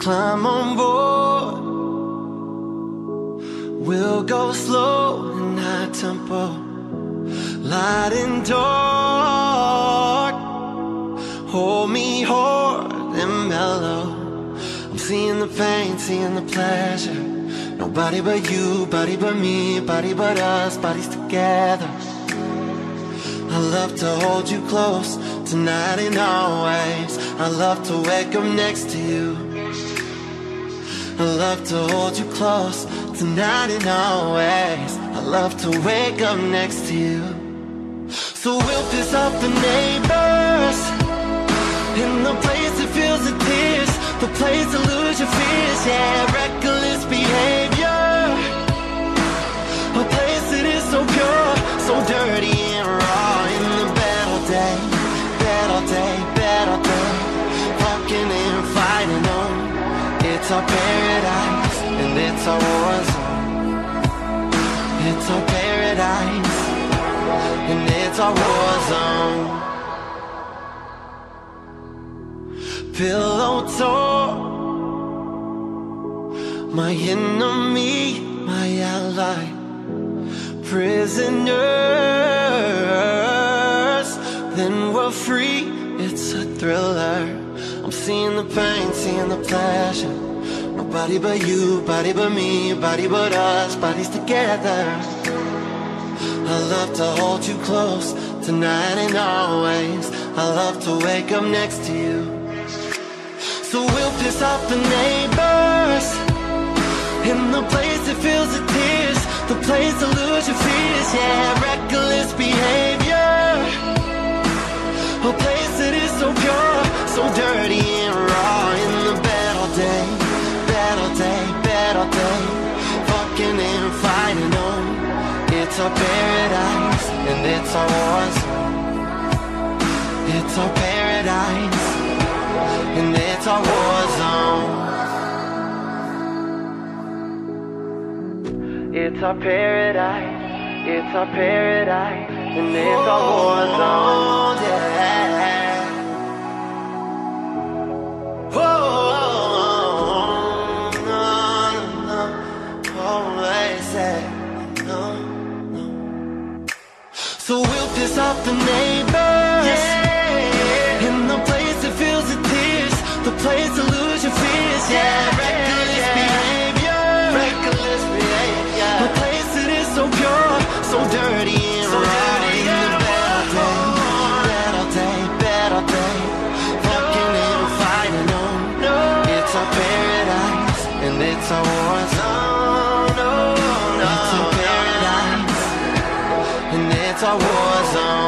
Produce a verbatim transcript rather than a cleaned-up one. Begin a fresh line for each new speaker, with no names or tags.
climb on board. We'll go slow and high tempo, light and dark. Hold me hard and mellow. I'm seeing the pain, seeing the pleasure. Nobody but you, body but me, body but us, bodies together. I love to hold you close, tonight and always. I love to wake up next to you. I love to hold you close, tonight and always. I love to wake up next to you. So we'll piss off the neighbors, in the place that feels the tears, the place to lose your fears. Yeah, reckless behavior, a place that is so pure, so dirty and raw. In the bad all day, bad all day, bad all day, fucking and fighting on. It's our paradise and it's our war zone. It's our paradise and it's our war zone. Pillow talk, my enemy, my ally. Prisoners, then we're free, it's a thriller. I'm seeing the pain, seeing the pleasure. Nobody but you, body but me, body but us, bodies together. I love to hold you close, tonight and always. I love to wake up next to you. So we'll piss off the neighbors, in the place that feels the tears, the place to lose your fears. Yeah, reckless behavior, a place that is so pure, so dirty and raw. In the bad all day, bad all day, bad all day, fucking and fighting on. It's our paradise and it's our war zone. It's our paradise and it's our war zone. It's our paradise, it's our paradise, and it's our war zone. Yeah. Oh, no, no, always say no, no. So we'll piss off the neighbors, yeah, in the place that feels the tears, the place to lose your fears. Yeah, reckless behavior, reckless behavior, a place that is so pure, so dirty and so raw. In the bad all day, bad all day, bad all day, fucking and fighting on. It's our paradise and it's our war zone. It's our paradise and it's our war zone.